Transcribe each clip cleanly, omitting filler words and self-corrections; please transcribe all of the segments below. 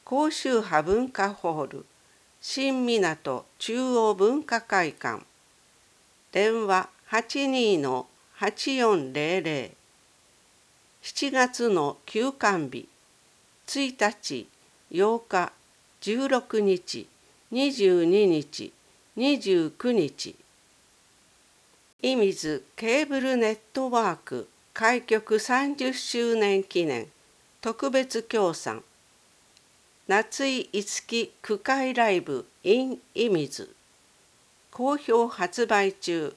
甲州派文化ホール新港中央文化会館電話82-8400 7月の休館日1日8日16日22日29日射水ケーブルネットワーク開局30周年記念特別協賛夏井いつき句会ライブ in 射水好評発売中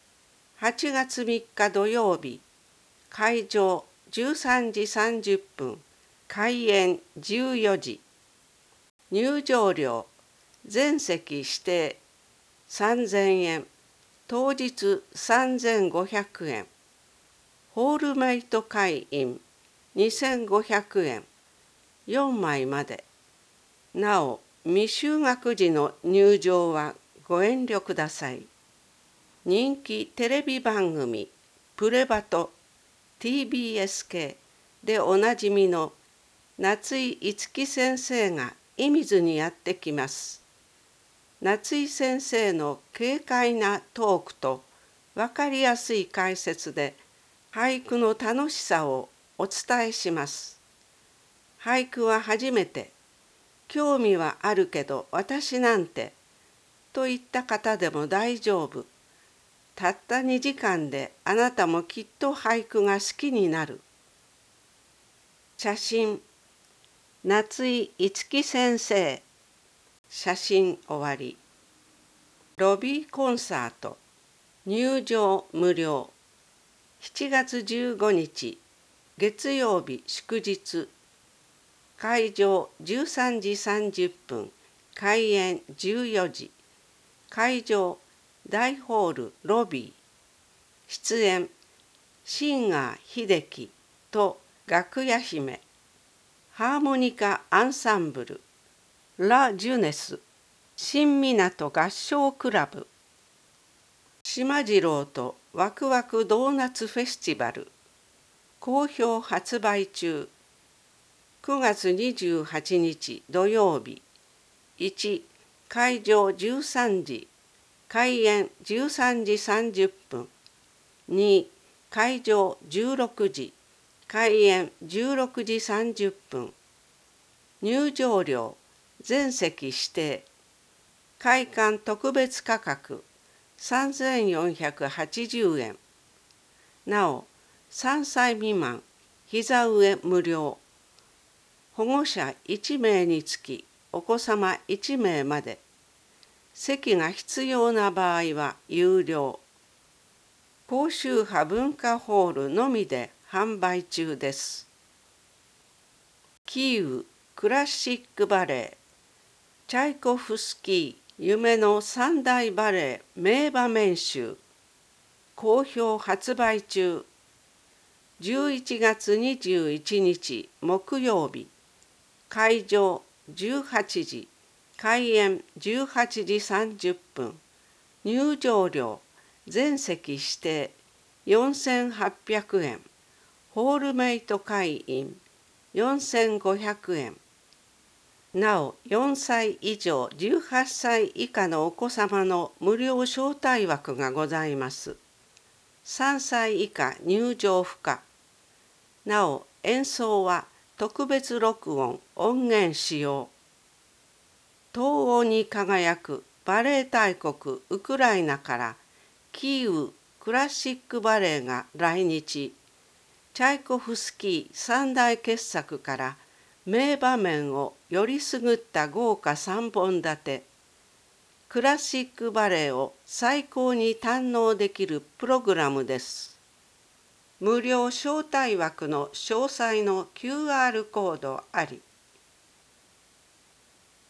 8月3日土曜日会場13時30分開演14時入場料全席指定3000円当日3500円ホールメイト会員2500円4枚までなお未就学時の入場はご遠慮ください。人気テレビ番組プレバト TBS 系でおなじみの夏井いつき先生が射水にやってきます。夏井先生の軽快なトークと分かりやすい解説で俳句の楽しさをお伝えします。俳句は初めて、興味はあるけど私なんてといった方でも大丈夫。たった2時間であなたもきっと俳句が好きになる。写真夏井いつき先生写真終わりロビーコンサート入場無料7月15日月曜日祝日会場13時30分開演14時会場大ホールロビー出演シンガー秀樹と楽屋姫ハーモニカアンサンブルラ・ジュネス新港合唱クラブ島次郎とワクワクドーナツフェスティバル好評発売中9月28日土曜日1会場13時開演13時30分2会場16時開演16時30分入場料全席指定会館特別価格3480円なお3歳未満膝上無料保護者1名につきお子様1名まで席が必要な場合は有料甲州派文化ホールのみで販売中です。キーウクラシックバレエチャイコフスキー夢の三大バレエ名場面集好評発売中11月21日木曜日会場18時開演18時30分入場料全席指定4800円ホールメイト会員4500円なお4歳以上18歳以下のお子様の無料招待枠がございます。3歳以下入場不可なお演奏は特別録音音源使用東欧に輝くバレエ大国ウクライナからキーウクラシックバレエが来日チャイコフスキー三大傑作から名場面をよりすぐった豪華3本立てクラシックバレエを最高に堪能できるプログラムです。無料招待枠の詳細の QR コードあり